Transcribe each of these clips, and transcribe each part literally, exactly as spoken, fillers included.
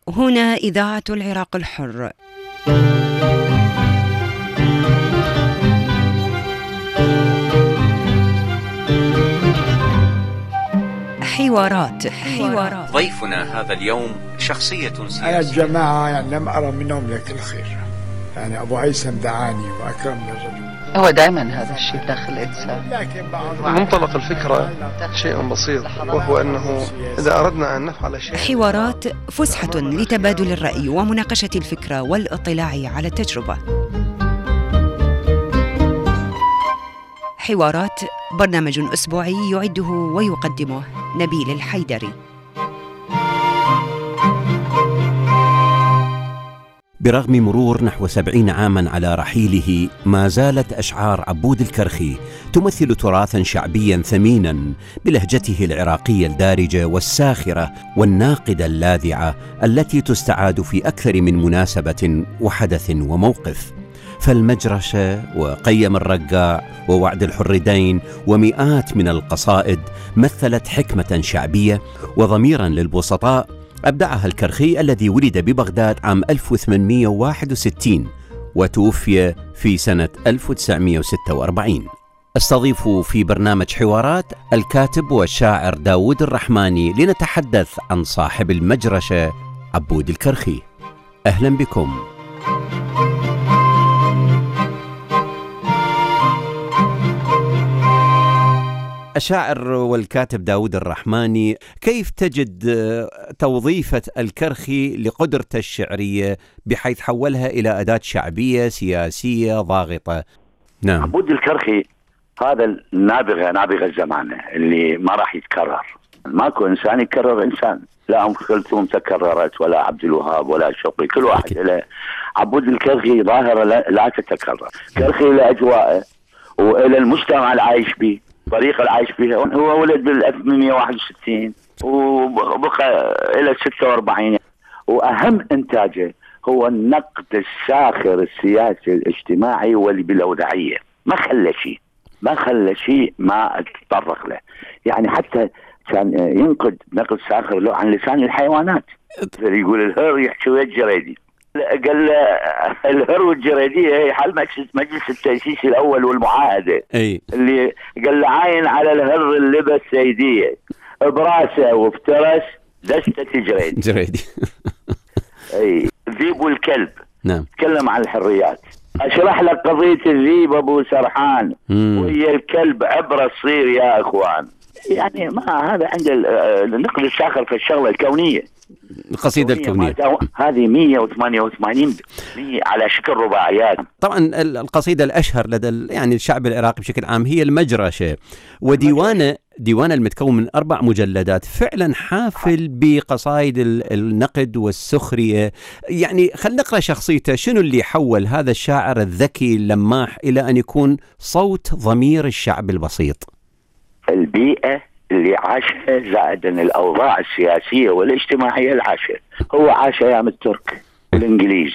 هنا إذاعة العراق الحر. حوارات حوارات ضيفنا هذا اليوم شخصية سياسية. أنا الجماعة يعني لم أرى منهم لك الخير، يعني أبو هيثم دعاني وأكرم الرجل. هو دائما هذا الشيء داخل الإنسان. منطلق الفكرة شيء بسيط، وهو أنه إذا أردنا أن نفعل شيء. حوارات فسحة لتبادل الرأي ومناقشة الفكرة والاطلاع على التجربة. حوارات برنامج أسبوعي يعده ويقدمه نبيل الحيدري. برغم مرور نحو سبعين عاماً على رحيله، ما زالت أشعار عبود الكرخي تمثل تراثاً شعبياً ثميناً بلهجته العراقية الدارجة والساخرة والناقدة اللاذعة التي تستعاد في أكثر من مناسبة وحدث وموقف. فالمجرشة وقيم الرقاع ووعد الحردين ومئات من القصائد مثلت حكمة شعبية وضميراً للبسطاء أبدعها الكرخي الذي ولد ببغداد عام ألف وثمانمئة وواحد وستين وتوفي في سنة ألف وتسعمئة وستة وأربعين. استضيف في برنامج حوارات الكاتب والشاعر داود الرحماني لنتحدث عن صاحب المجرشة عبود الكرخي. أهلا بكم. الشاعر والكاتب داود الرحماني، كيف تجد توظيفة الكرخي لقدرته الشعرية بحيث حولها إلى أداة شعبية سياسية ضاغطة؟ نعم. عبود الكرخي هذا النابغة نابغة الزمانة اللي ما راح يتكرر. ماكو إنسان يكرر إنسان، لا أم كلثوم تكررت ولا عبد الوهاب ولا شوقي، كل واحد له. عبود الكرخي ظاهرة لا, لا تتكرر. كرخي لأجواءه وإلى المجتمع العايش به، طريقة العيش فيها. هو ولد بال ألف وثمانمئة وواحد وستين وبقى إلى ستة وأربعين، وأهم إنتاجه هو النقد الساخر السياسي الاجتماعي واللي بالأوضاعية. ما خلى شيء ما خلى شيء ما تطرق له، يعني حتى كان ينقد نقد ساخر له عن لسان الحيوانات. يقول الهر يحكي ويا الجريدي، قال الهر والجريدية هي حل مجلس التأسيس الأول والمعاهدة. أي. اللي قال عاين على الهر اللبس سيدية براسه وافترس دستة جريدي جريدي أي ذيب والكلب. نعم. تكلم عن الحريات. أشرح لك قضية الذيب أبو سرحان وهي الكلب عبرة تصير يا أخوان. يعني ما هذا عند النقد الساخر في الشغلة الكونية، القصيدة الكونية هذه مئة وثمانية وثمانين على شكل رباعيات. طبعا القصيدة الأشهر لدى يعني الشعب العراقي بشكل عام هي المجرشة، وديوانه ديوان المتكون من أربع مجلدات فعلا حافل بقصائد النقد والسخرية. يعني خلينا نقرأ شخصيته، شنو اللي حول هذا الشاعر الذكي اللماح إلى أن يكون صوت ضمير الشعب البسيط؟ البيئة اللي عاشها زائدا الأوضاع السياسية والاجتماعية اللي عاشها. هو عاش أيام الترك والإنجليز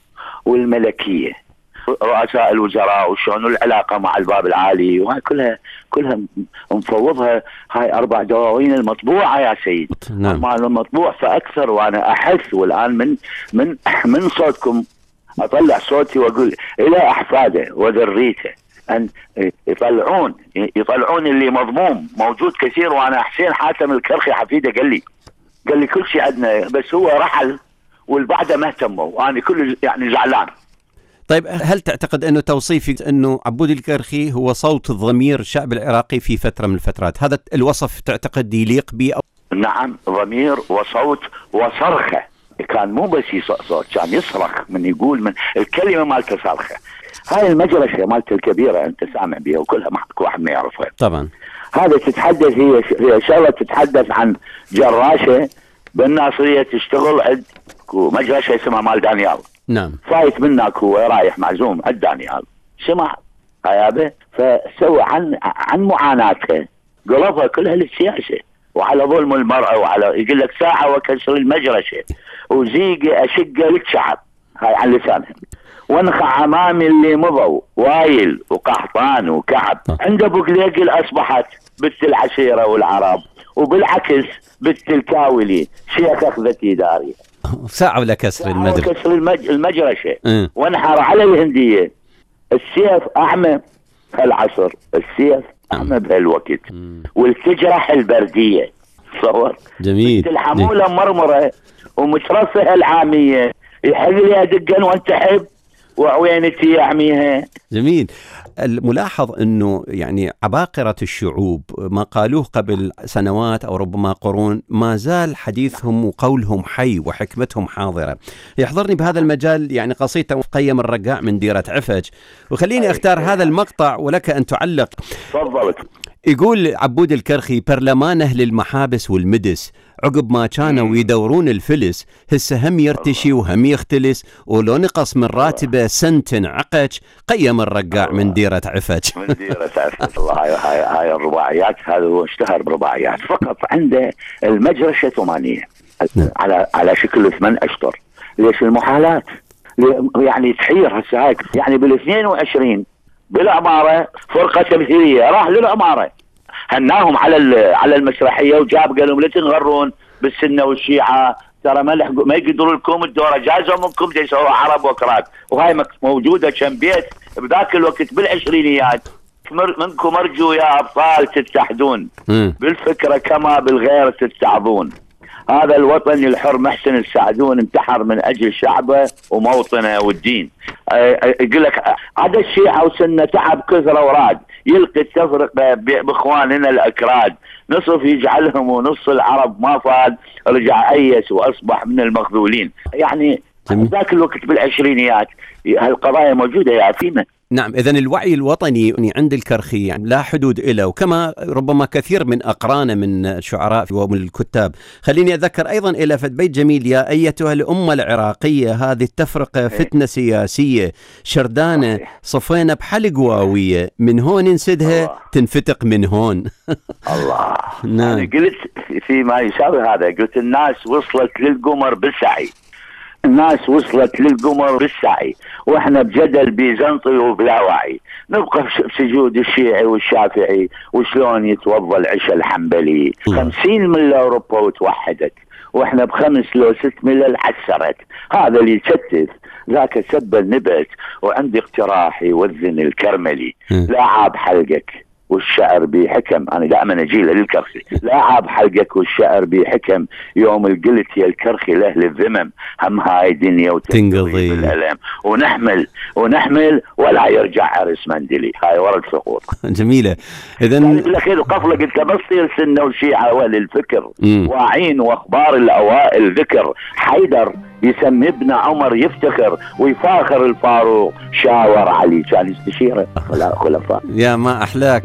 والملكية، رؤساء الوزراء وشون العلاقة مع الباب العالي، وهاي كلها كلها مفوضها. هاي أربع دواوين المطبوعة يا سيد. نعم. مع المطبوع فأكثر، وأنا أحث والآن من من من صوتكم أطلع صوتي وأقول إلى أحفاده وذريته أن يطلعون يطلعون اللي مضموم موجود كثير. وأنا حسين حاتم الكرخي حفيده قال لي قال لي كل شيء عندنا، بس هو رحل والبعده ما اهتموا، وأنا كل يعني زعلان. طيب، هل تعتقد أنه توصيفي أنه عبود الكرخي هو صوت ضمير الشعب العراقي في فترة من الفترات، هذا الوصف تعتقد يليق به؟ أو... نعم، ضمير وصوت وصرخة. كان مو بس صوت، كان يصرخ من يقول من الكلمة مالته صرخة. هاي المجرشة مالته الكبيرة أنت سامع بها وكلها محك واحد ما يعرفها طبعا. هذا تتحدث هي هي شغلة تتحدث عن جراشة بالناصرية تشتغل عند مجرشة اسمها مال دانيال. نعم. فايت منك هو رايح معزوم عند دانيال، سمع غيابه فسوى عن عن معاناتها، قلبها كلها للسياسة وعلى ظلم المرأة، وعلى يقول لك ساعة وكسر المجرشة وزيقة أشقة للشعب. هاي عن لسانهم. وانخع عمامي اللي مضوا وايل وقحطان وكعب عند ابو قليقل اصبحت بث العشيره والعرب وبالعكس بالتلكاولي شيخ أخذتي داري ساعة ولا كسر المدرسة كسر المج... المجرشة م. وانحر على الهندية. السيف أعمى هالعصر، السيف أعمى بهالوقت، والتجرح البردية تصور. جميل. الحمولة مرمرة ومترصها العامية، يحق لي أدقن وانتحب وعوينتي يعميها. جميل. الملاحظ أنه يعني عباقرة الشعوب ما قالوه قبل سنوات أو ربما قرون ما زال حديثهم وقولهم حي وحكمتهم حاضرة. يحضرني بهذا المجال يعني قصيدة قيم الرقاع من ديرة عفج، وخليني أختار هذا المقطع ولك أن تعلق. تفضل. يقول عبود الكرخي: برلمان أهل المحابس والمدس عقب ما كانوا يدورون الفلس هسه هم يرتشي وهم يختلس، ولو نقص من راتبه سنتن عقج قيم الرقاع من ديرة عفج. من ديرة عفج. الله هاي هاي هاي الرباعيات، هذا هو اشتهر برباعيات فقط. عنده المجرشة ثمانية على على شكل ثمان أشطر. ليش المحالات؟ يعني تحير هسه هاي يعني بالاثنين وعشرين بالعمارة فرقة تمثيلية راح للعمارة هناهم على على المسرحية وجاب قال لهم لا تنغرون بالسنة والشيعة، ترى ما لحقوا ما يقدروا لكم الدورة، جازوا منكم تسووا عرب وكراد. وهاي موجودة كم بيت بذاك الوقت بالعشرينيات. منكم أرجو يا أبطال تتحدون بالفكرة كما بالغير تتعظون. هذا الوطن الحر محسن السعدون انتحر من أجل شعبه وموطنه والدين. يقول لك عدا الشيعة وسنة تعب كثرة وراد، يلقي التفرقة بإخواننا الأكراد، نصف يجعلهم ونص العرب ما فاد، رجع أيس وأصبح من المخذولين. يعني ذاك الوقت بالعشرينيات هالقضايا موجودة يا فينا. نعم، إذن الوعي الوطني عند الكرخي يعني لا حدود إله، وكما ربما كثير من أقرانه من الشعراء ومن الكتاب. خليني أذكر أيضا إلى فد بيت جميل: يا أيتها الأمة العراقية هذه التفرقة فتنة سياسية شردانة صفينا بحلق واوية، من هون نسدها تنفتق من هون. الله. نعم. أنا قلت فيما يساوي هذا، قلت الناس وصلت للقمر بالسعي، الناس وصلت للقمر بالسعي، واحنا بجدل بيزنطي وبلا وعي، نبقى بسجود الشيعي والشافعي وشلون يتوضى العشاء الحنبلي. خمسين ملة أوروبا وتوحدت، واحنا بخمس لو ست ملل عسرت. هذا اللي يشتت ذاك سب النبت. وعندي اقتراح يوزن الكرملي: لا عاب حلقك والشعر بحكم. أنا دائما أجيله للكرخي: لا عاب حلقك والشعر بحكم، يوم القلت يا الكرخي لأهل الذمم، هم هاي دنيا وتنقضي بالألم، ونحمل ونحمل ولا يرجع عرس مندلي. هاي ورد سقوط. جميلة. إذن يعني بالأخير القفلة قلت ما تصير سنة وشيعة ولا الفكر واعين، وأخبار الأوائل ذكر. حيدر يسمي ابن عمر يفتخر ويفاخر الفاروق، شاور علي كان يستشيره خلفاء. يا ما أحلاك.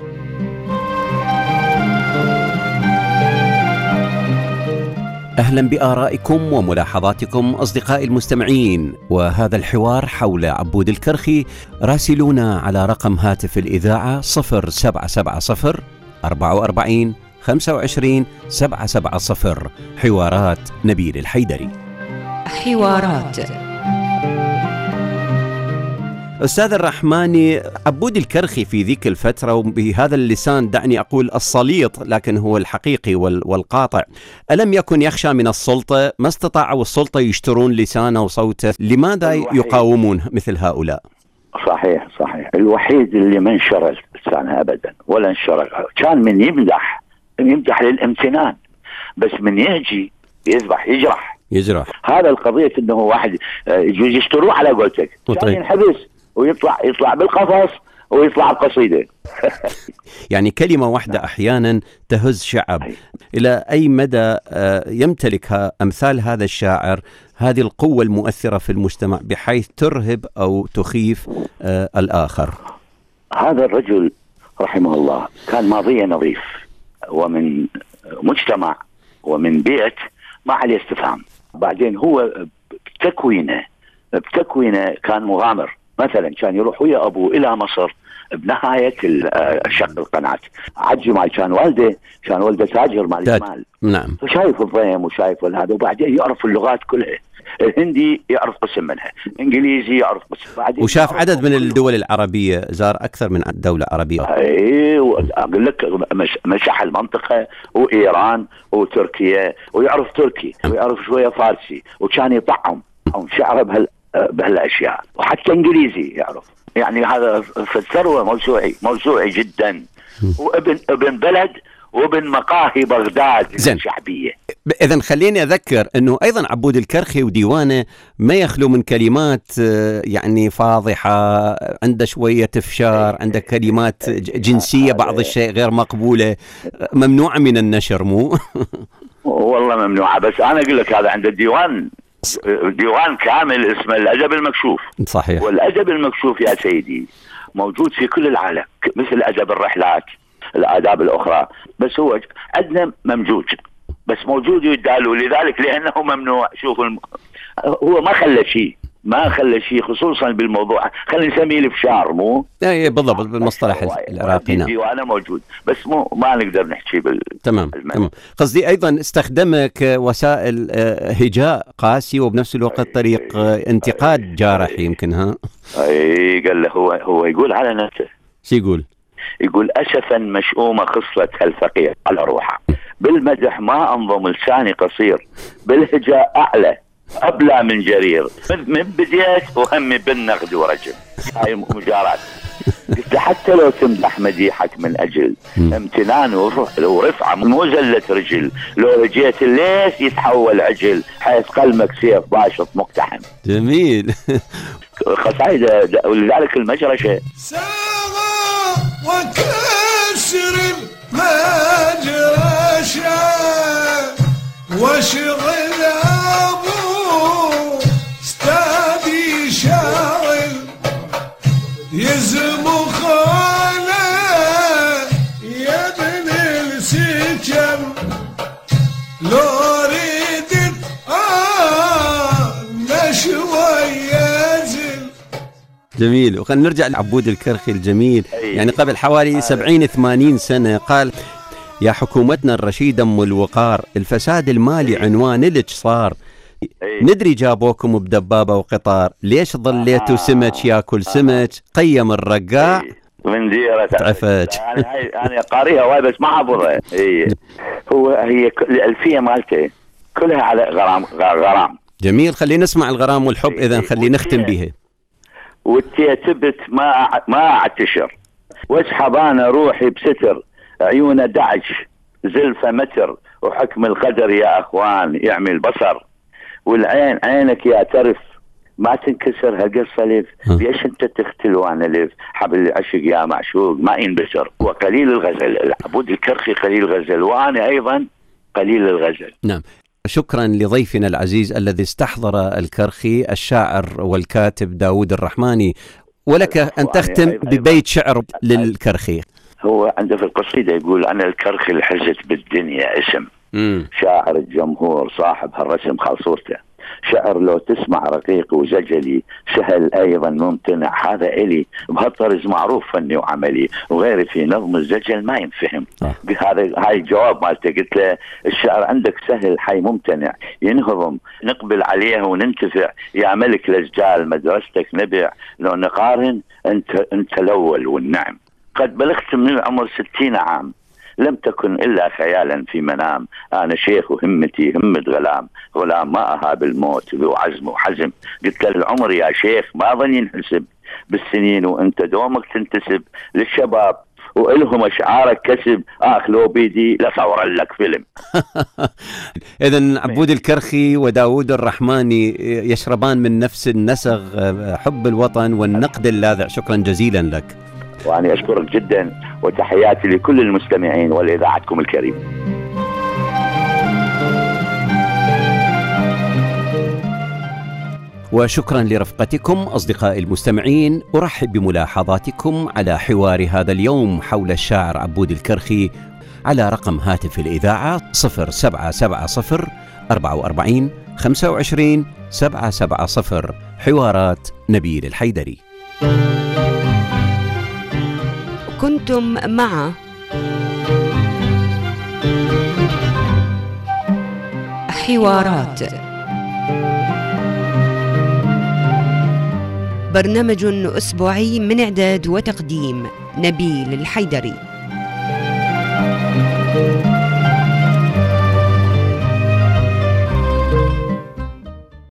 أهلا بآرائكم وملاحظاتكم أصدقائي المستمعين، وهذا الحوار حول عبود الكرخي. راسلونا على رقم هاتف الإذاعة صفر سبعة سبعة صفر أربعة وأربعين خمسة وعشرين سبعة سبعة صفر. حوارات نبيل الحيدري. حوارات. أستاذ الرحماني، عبود الكرخي في ذيك الفترة وبهذا اللسان دعني أقول السليط لكن هو الحقيقي والقاطع، ألم يكن يخشى من السلطة؟ ما استطاعوا السلطة يشترون لسانه وصوته، لماذا يقاومون مثل هؤلاء؟ صحيح صحيح. الوحيد اللي ما انشر لسانه أبدا ولا انشر، كان من يمدح يمدح للامتنان، بس من يجي يذبح يجرح يجرح. هذا القضية انه واحد يجوز يشتروه على قولتك، كان ينحبس ويطلع يطلع بالقفص ويطلع بقصيدة. يعني كلمة واحدة أحيانا تهز شعب. إلى أي مدى يمتلك أمثال هذا الشاعر هذه القوة المؤثرة في المجتمع بحيث ترهب أو تخيف الآخر؟ هذا الرجل رحمه الله كان ماضيه نظيف، ومن مجتمع ومن بيئة ما عليه استفهام. بعدين هو بتكوينه بتكوينه كان مغامر، مثلا كان يروح ويا أبوه إلى مصر بنهاية شق القناة. عجي معي كان والده كان والده تاجر مال المال. نعم. فشايف الضيم وشايف هذا، وبعدين يعرف اللغات كلها. الهندي يعرف قسم منها، انجليزي يعرف قسم، بعدين وشاف عدد من الدول العربية، زار اكثر من دولة عربية. اي اقول لك مش مشح المنطقة وايران وتركيا، ويعرف تركي ويعرف شوية فارسي، وكان يطعم شعره بهال بهالاشياء، وحتى انجليزي يعرف. يعني هذا في الثروة موسوعي موسوعي جدا، وابن ابن بلد وابن مقاهي بغداد الشعبية. إذن خليني أذكر أنه أيضا عبود الكرخي وديوانه ما يخلو من كلمات يعني فاضحة، عنده شوية إفشار، عنده كلمات جنسية بعض الشيء غير مقبولة، ممنوعة من النشر. مو والله ممنوعة، بس أنا أقول لك هذا عند الديوان ديوان كامل اسمه الأدب المكشوف. صحيح. والأدب المكشوف يا سيدي موجود في كل العالم، مثل أدب الرحلات الآداب الأخرى، بس هو عندنا ممجوج، بس موجود يدالوا لذلك لأنه ممنوع. شوفوا الم... هو ما خلى شيء ما خلى شيء خصوصا بالموضوع، خلينا نسميه الافشار. مو اي بالضبط بالمصطلح العراقي. نعم. وانا موجود، بس مو ما نقدر نحكي بال تمام تمام. قصدي ايضا استخدمك وسائل هجاء قاسي وبنفس الوقت طريق انتقاد جارح يمكن. ها اي قال له هو هو يقول على نفسه. شو يقول؟ يقول أسفا مشؤومة خصلة هالفقير على روحه، بالمدح ما أنظم لساني قصير، بالهجاء أعلى أبلى من جرير، من بديت وهمي بالنقد ورجل. هاي مجارات. قلت حتى لو تمدح مديحك من أجل امتنان ورفعة مو زلة رجل، لو رجيت الليث يتحول عجل، حيث قلمك سيف باشط مقتحم. جميل. قصائد. ولذلك المجرشة وكسر المجرشة وشغل أبو استادي شاغل يزمخ على يا ابن السجن لو ريدت آه شوية زل. جميل. وخلينا نرجع لعبود الكرخي الجميل. يعني قبل حوالي سبعين ثمانين سنة قال: يا حكومتنا الرشيدة أم الوقار، الفساد المالي عنوان لك صار، ندري جابوكم بدبابة وقطار، ليش ظليتوا سمك ياكل سمك، قيم الرقاع من ديرة تعفج. أنا أنا قاريها واي بس ما حافظها. هو هي الألفية مالته كلها على غرام غرام. جميل. خلينا نسمع الغرام والحب. إذا خلينا نختم بها. والتيتبت ما ما اعتشر، واسحب انا روحي بستر، عيونه دعج زلفه متر، وحكم القدر يا اخوان يعمل بصر، والعين عينك يا ترف ما تنكسر هالقصه لف، ليش انت تختل وانا لف، حبل العشق يا معشوق ما ينبشر. وقليل الغزل، عبود الكرخي قليل الغزل، وانا ايضا قليل الغزل. نعم. شكرا لضيفنا العزيز الذي استحضر الكرخي الشاعر والكاتب داود الرحماني. ولك أن تختم ببيت شعر للكرخي. هو عنده في القصيدة يقول: أنا الكرخي اللي حزت بالدنيا اسم، مم. شاعر الجمهور صاحب هالرسم خالصورته، شعر لو تسمع رقيق وزجلي، سهل أيضا ممتنع، هذا إلي بهالطرز معروف فني وعملي، وغيري في نظم الزجل ما ينفهم. آه. هذا هاي الجواب مالته. قلت له الشعر عندك سهل حي ممتنع، ينهضم نقبل عليه وننتفع، يا ملك الأسجال مدرستك نبع، لو نقارن أنت أنت الأول والنعم. قد بلغت من العمر ستين عام، لم تكن إلا خيالا في منام، أنا شيخ وهمتي همة غلام، غلام ما أهاب الموت ذو عزم وحزم. قلت له العمر يا شيخ ما ظن ينحسب بالسنين، وأنت دومك تنتسب للشباب وإلهم أشعارك كسب، آخ لو بيدي لصور لك فيلم. إذن عبود الكرخي وداود الرحماني يشربان من نفس النسغ، حب الوطن والنقد اللاذع. شكرا جزيلا لك. وأنا أشكرك جدا، وتحياتي لكل المستمعين ولإذاعتكم الكريم. وشكرا لرفقتكم أصدقائي المستمعين. أرحب بملاحظاتكم على حوار هذا اليوم حول الشاعر عبود الكرخي على رقم هاتف الإذاعة صفر سبعة سبعة صفر أربعة وأربعين خمسة وعشرين سبعة سبعة صفر. حوارات نبيل الحيدري. كنتم مع حوارات، برنامج أسبوعي من إعداد وتقديم نبيل الحيدري.